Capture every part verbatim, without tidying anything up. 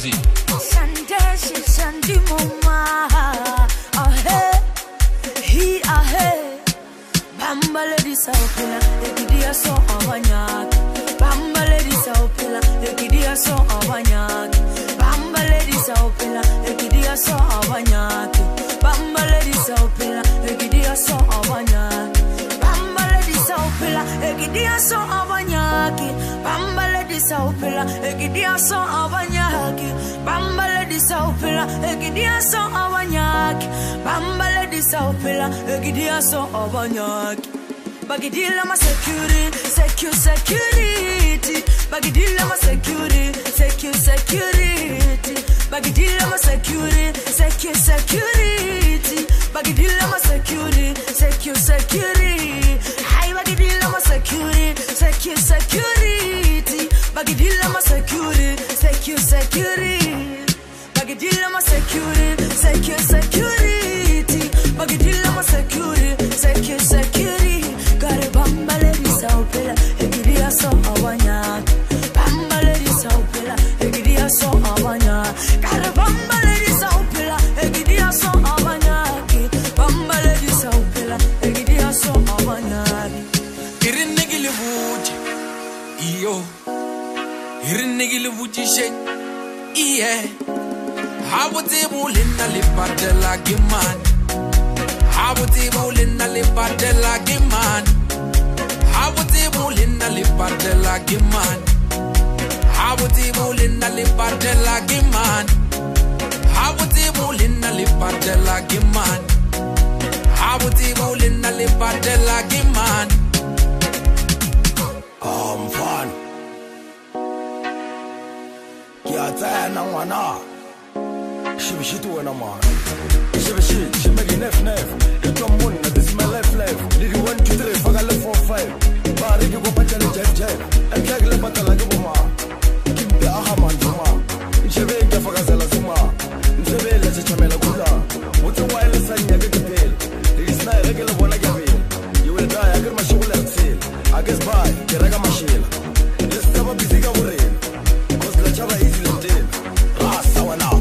Shwazi. Sandeshi Sandi Moma. Ahe, he ahe. Bamba lady Saupila, Ekidia so Abanyak. Bamba lady Saupila, Ekidia so Abanyak. Bamba lady Saupila, Ekidia so Abanyak. Bamba lady Saupila, Ekidia so Abanyak. Bamba lady Saupila, Ekidia so Abanyak. Bamba lady Saupila, Ekidia so Abanyak. Bamba lady Saupila, Ekidia so Abanyak. Bamba lady Saupila, Ekidia so Abanyak. Bagidilla ma security, secure security. Bagidilla ma security, secure security. Bagidilla ma security, secure security. Bagidilla ma security, secure security. Hi bagidilla ma security, secure security. Bagidilla ma security, secure security. Bagidilla ma security, secure security. Bagidilla ma security, secure security. Gare bamba lady Saupila, Ekidia so Abanyak. Bamba lady Saupila, Ekidia so Abanyak. Gare bamba lady Saupila, Ekidia so Abanyak. Bamba lady Saupila, Ekidia so Abanyak. Irin nigili wuji, iyo. Irin nigili wuji shake, iye. Habuti bulina lipadela giman. Habuti bulina lipadela giman. Habuti bulina lipadela giman. Habuti bulina lipadela giman. Habuti bulina lipadela giman. Habuti bulina lipadela giman. I'm fun. Kiata na wana. Shibishi tu na man. Shibishi, shimegi nef nef. Ito muna, this is my life life. Lili one two three, faga left four five. Bari ki ko pachale jet jet. Eklag le patala ki buma. Kimbe aha man juma. Nshebe ya faga zela zuma. Nshebe le chichamela kula. Mutu wa ile sanya gekipel. Lili snai regele bona gabil. You will die agar mashula exil. I guess bye, kiraga mashila. Yes taba busy ka burel. Cause la chava easy lentil. Rasa wana.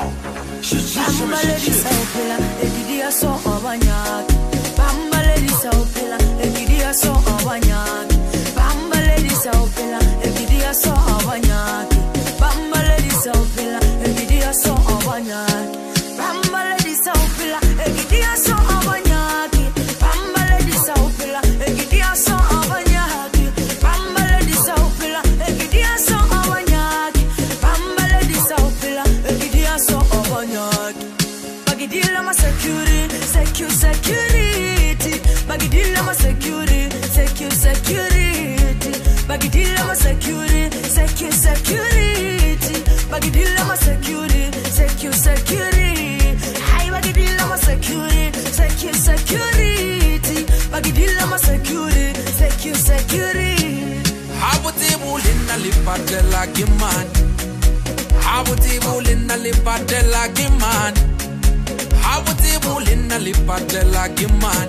Bamba lady Saupila, Ekidia so Abanyak. Bamba lady Saupila, Ekidia so Abanyak. Bamba lady Saupila, Ekidia so Abanyak. Bamba lady Saupila, Ekidia so Abanyak. Bamba lady Saupila, Ekidia so Abanyak. Bamba lady Saupila, Ekidia so Abanyak. Bamba lady Saupila, Ekidia so Abanyak. Bamba lady Saupila, Ekidia so Abanyak. Bagidilla ma security, secure security. Bagidilla ma security, secure security. Bagidilla ma security, secure security. Bagidilla ma security, secure security. Hi bagidilla ma security, secure security. Bagidilla ma security, secure security. Habuti bulina lipadela giman. Habuti bulina lipadela giman. Habuti bulina lipadela giman.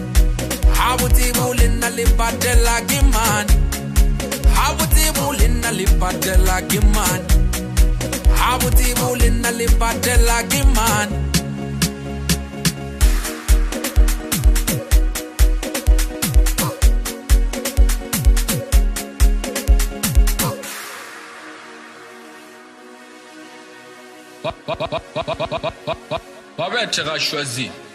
Habuti bulina lipadela giman. Habuti bulina lipadela giman. Habuti bulina lipadela giman. Ba ba ba ba ba ba ba ba ba ba ba ba ba